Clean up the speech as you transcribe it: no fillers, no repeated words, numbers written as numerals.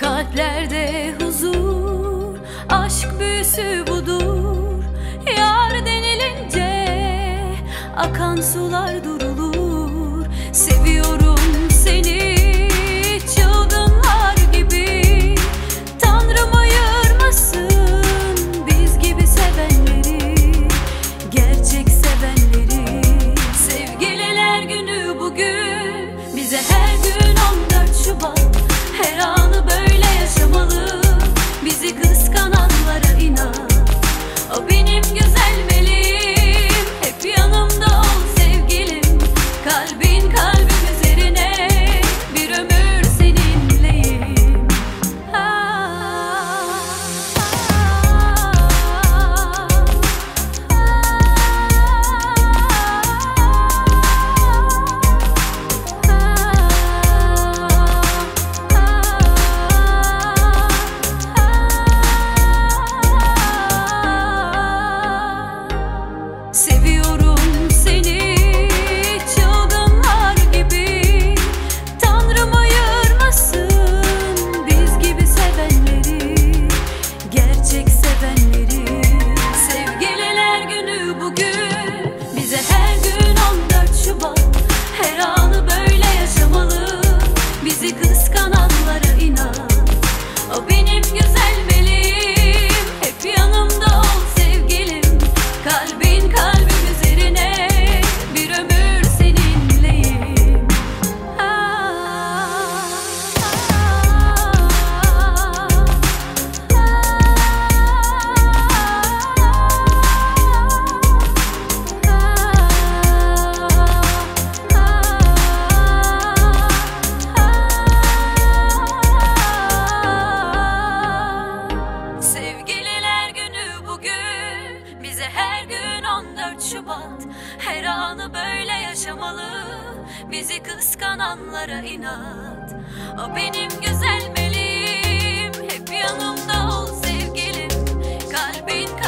Kalplerde huzur, aşk büyüsü budur. Yar denilince akan sular durulur. Seviyorum seni çılgınlar gibi. Tanrım ayırmasın biz gibi sevenleri, gerçek sevenleri. Sevgililer günü bugün, bize her gün 14 Şubat. Her anı böyle yaşamalı, bizi kıskananlara inan. O benim güzel meleğim, hep yanımda ol sevgilim. Kalbin kalbim üzerine, bir ömür seninleyim. Seviyorum seni çılgınlar gibi. Tanrım ayırmasın biz gibi sevenleri, gerçek sevenleri. Sevgililer günü bugün, bize her gün 14 Şubat. Her anı böyle yaşamalı, bizi kıskananlara inan. O benim güzel meleğim, hep yanımda ol sevgilim. Kalbin kalbim üzerine, bir ömür seninleyim. Sevgililer günü bugün, bize her gün 14 Şubat. Her anı böyle yaşamalı, bizi kıskananlara inat. O benim güzel meleğim, hep yanımda ol sevgilim. Kalbin